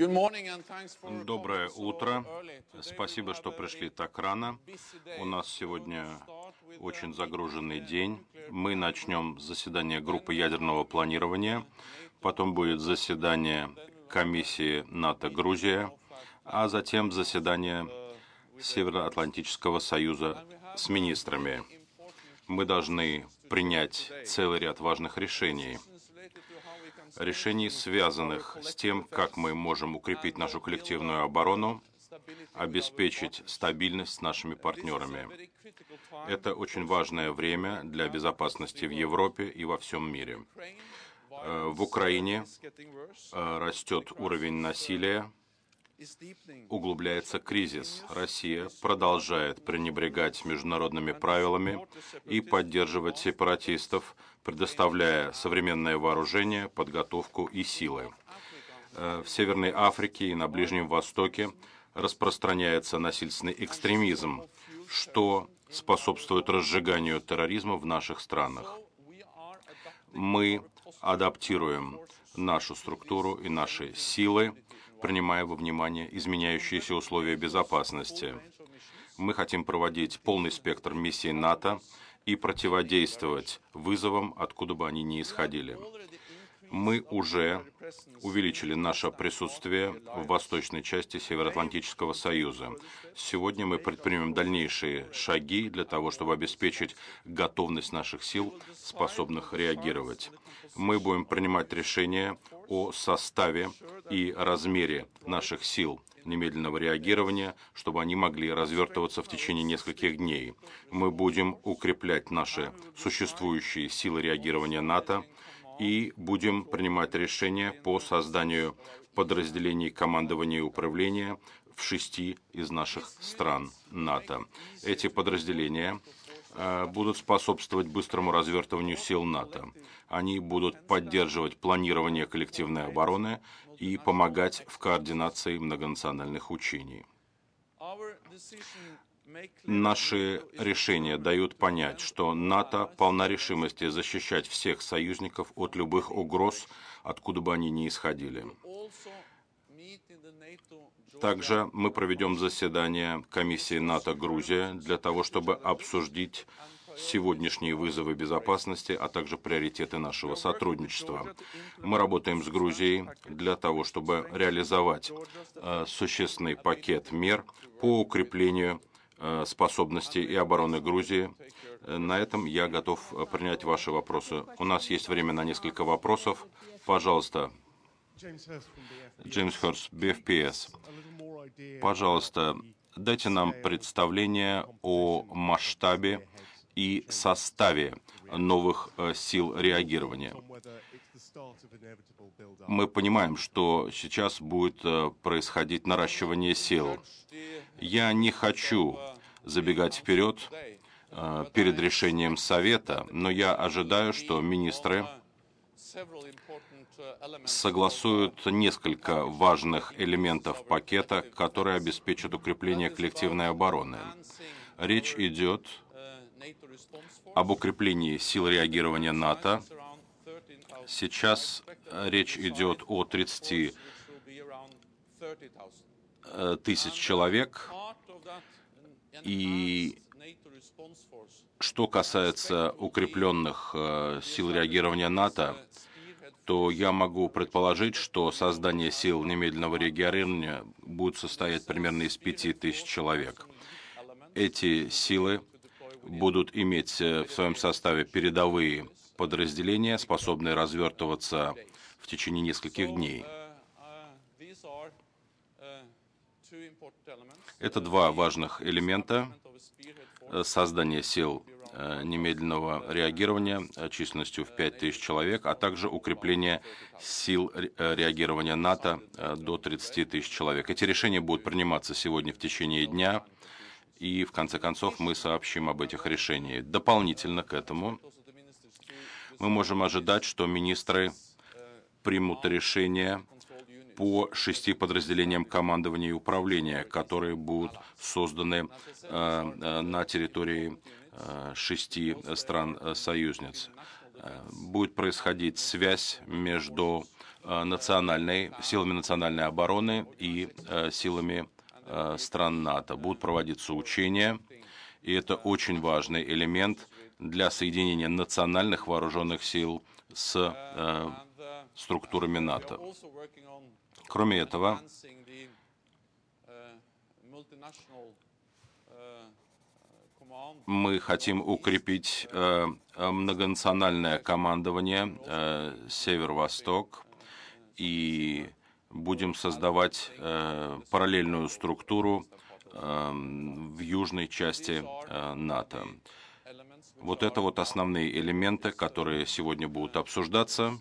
Доброе утро. Спасибо, что пришли так рано. У нас сегодня очень загруженный день. Мы начнем заседание группы ядерного планирования, потом будет заседание комиссии НАТО-Грузия, а затем заседание Североатлантического союза с министрами. Мы должны принять целый ряд важных решений. Решений, связанных с тем, как мы можем укрепить нашу коллективную оборону, обеспечить стабильность с нашими партнерами. Это очень важное время для безопасности в Европе и во всем мире. В Украине растет уровень насилия, углубляется кризис. Россия продолжает пренебрегать международными правилами и поддерживать сепаратистов, предоставляя современное вооружение, подготовку и силы. В Северной Африке и на Ближнем Востоке распространяется насильственный экстремизм, что способствует разжиганию терроризма в наших странах. Мы адаптируем нашу структуру и наши силы, принимая во внимание изменяющиеся условия безопасности. Мы хотим проводить полный спектр миссий НАТО и противодействовать вызовам, откуда бы они ни исходили. Мы уже увеличили наше присутствие в восточной части Североатлантического союза. Сегодня мы предпримем дальнейшие шаги для того, чтобы обеспечить готовность наших сил, способных реагировать. Мы будем принимать решения о составе и размере наших сил немедленного реагирования, чтобы они могли развертываться в течение нескольких дней. Мы будем укреплять наши существующие силы реагирования НАТО и будем принимать решения по созданию подразделений командования и управления в 6 из наших стран НАТО. Эти подразделения будут способствовать быстрому развертыванию сил НАТО. Они будут поддерживать планирование коллективной обороны и помогать в координации многонациональных учений. Наши решения дают понять, что НАТО полна решимости защищать всех союзников от любых угроз, откуда бы они ни исходили. Также мы проведем заседание комиссии НАТО-Грузия для того, чтобы обсудить сегодняшние вызовы безопасности, а также приоритеты нашего сотрудничества. Мы работаем с Грузией для того, чтобы реализовать существенный пакет мер по укреплению способностей и обороны Грузии. На этом я готов принять ваши вопросы. У нас есть время на несколько вопросов. Пожалуйста, Джеймс Хёрст, BFPS. Пожалуйста, дайте нам представление о масштабе и составе новых сил реагирования. Мы понимаем, что сейчас будет происходить наращивание сил. Я не хочу забегать вперед перед решением Совета, но я ожидаю, что министры согласуют несколько важных элементов пакета, которые обеспечат укрепление коллективной обороны. Речь идет об укреплении сил реагирования НАТО. Сейчас речь идет о 30 тысяч человек. И что касается укрепленных сил реагирования НАТО, то я могу предположить, что создание сил немедленного реагирования будет состоять примерно из 5000 человек. Эти силы будут иметь в своем составе передовые подразделения, способные развертываться в течение нескольких дней. Это два важных элемента: создание сил немедленного реагирования численностью в 5000 человек, а также укрепление сил реагирования НАТО до 30 тысяч человек. Эти решения будут приниматься сегодня в течение дня, и в конце концов мы сообщим об этих решениях. Дополнительно к этому мы можем ожидать, что министры примут решение по 6 подразделениям командования и управления, которые будут созданы на территории 6 стран-союзниц. Будет происходить связь между силами национальной обороны и силами стран НАТО. Будут проводиться учения, и это очень важный элемент для соединения национальных вооруженных сил с структурами НАТО. Кроме этого, мы хотим укрепить многонациональное командование Север-Восток и будем создавать параллельную структуру в южной части НАТО. Вот это вот основные элементы, которые сегодня будут обсуждаться,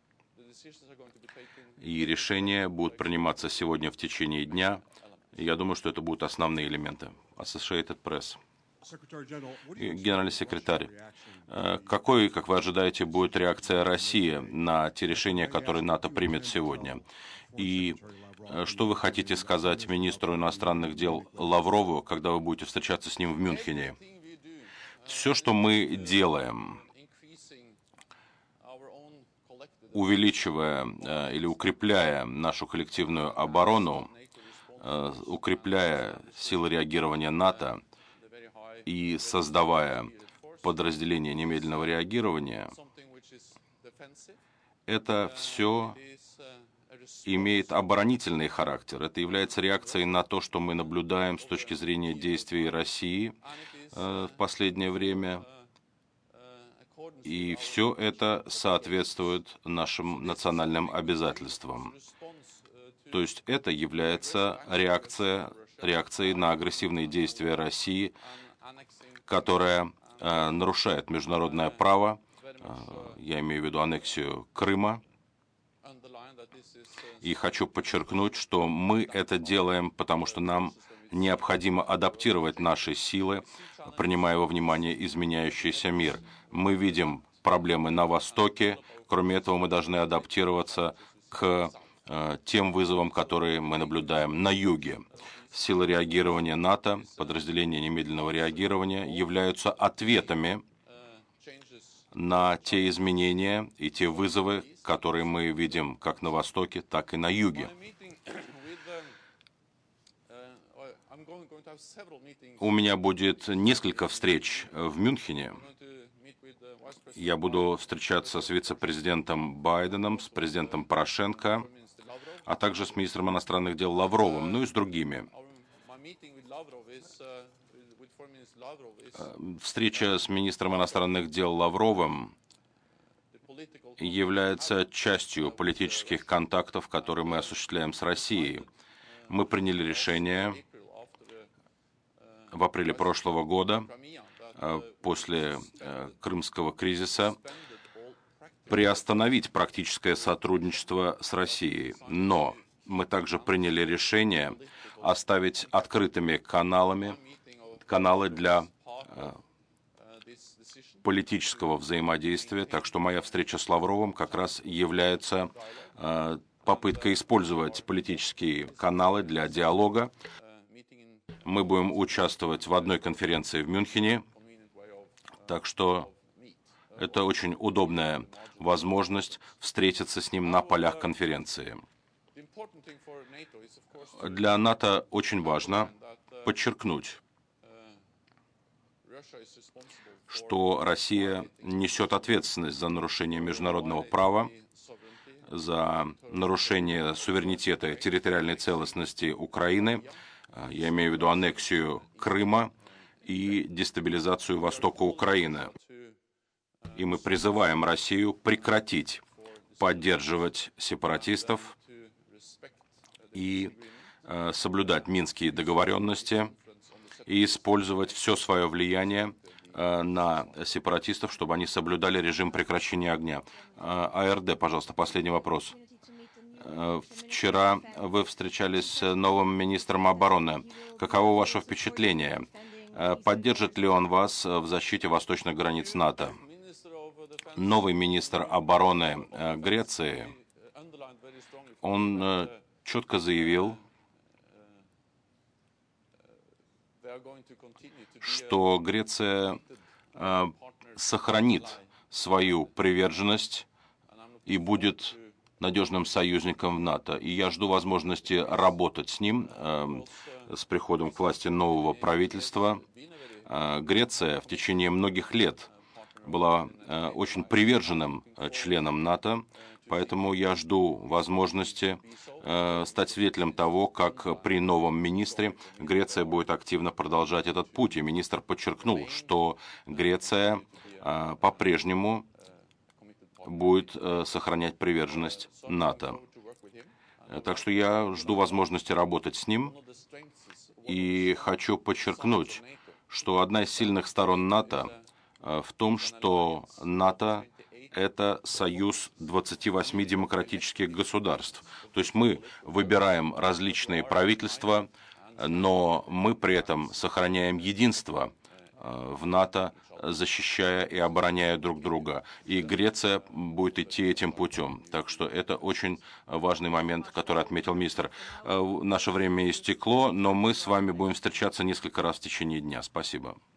и решения будут приниматься сегодня в течение дня. Я думаю, что это будут основные элементы. Associated Press. Генеральный секретарь, какой, как вы ожидаете, будет реакция России на те решения, которые НАТО примет сегодня? И что вы хотите сказать министру иностранных дел Лаврову, когда вы будете встречаться с ним в Мюнхене? Все, что мы делаем, увеличивая или укрепляя нашу коллективную оборону, укрепляя силы реагирования НАТО и создавая подразделения немедленного реагирования, это все имеет оборонительный характер. Это является реакцией на то, что мы наблюдаем с точки зрения действий России в последнее время. И все это соответствует нашим национальным обязательствам. То есть это является реакцией на агрессивные действия России, которая нарушает международное право, я имею в виду аннексию Крыма. И хочу подчеркнуть, что мы это делаем, потому что нам необходимо адаптировать наши силы, принимая во внимание изменяющийся мир. Мы видим проблемы на Востоке, кроме этого мы должны адаптироваться к тем вызовам, которые мы наблюдаем на юге. Силы реагирования НАТО, подразделения немедленного реагирования, являются ответами на те изменения и те вызовы, которые мы видим как на Востоке, так и на юге. У меня будет несколько встреч в Мюнхене. Я буду встречаться с вице-президентом Байденом, с президентом Порошенко, а также с министром иностранных дел Лавровым, ну и с другими. Встреча с министром иностранных дел Лавровым является частью политических контактов, которые мы осуществляем с Россией. Мы приняли решение в апреле прошлого года, после крымского кризиса, приостановить практическое сотрудничество с Россией. Но мы также приняли решение оставить открытыми каналы для политического взаимодействия, так что моя встреча с Лавровым как раз является попыткой использовать политические каналы для диалога. Мы будем участвовать в одной конференции в Мюнхене, так что это очень удобная возможность встретиться с ним на полях конференции. Для НАТО очень важно подчеркнуть, что Россия несет ответственность за нарушение международного права, за нарушение суверенитета и территориальной целостности Украины, я имею в виду аннексию Крыма и дестабилизацию востока Украины. И мы призываем Россию прекратить поддерживать сепаратистов и соблюдать минские договоренности и использовать все свое влияние на сепаратистов, чтобы они соблюдали режим прекращения огня. АРД, пожалуйста, последний вопрос. Вчера вы встречались с новым министром обороны. Каково ваше впечатление? Поддержит ли он вас в защите восточных границ НАТО? Новый министр обороны Греции, он четко заявил, что Греция сохранит свою приверженность и будет надежным союзником в НАТО, и я жду возможности работать с ним с приходом к власти нового правительства. Греция в течение многих лет была очень приверженным членом НАТО, поэтому я жду возможности стать свидетелем того, как при новом министре Греция будет активно продолжать этот путь. И министр подчеркнул, что Греция по-прежнему будет сохранять приверженность НАТО. Так что я жду возможности работать с ним и хочу подчеркнуть, что одна из сильных сторон НАТО в том, что НАТО – это союз 28 демократических государств. То есть мы выбираем различные правительства, но мы при этом сохраняем единство в НАТО, защищая и обороняя друг друга. И Греция будет идти этим путем. Так что это очень важный момент, который отметил министр. Наше время истекло, но мы с вами будем встречаться несколько раз в течение дня. Спасибо.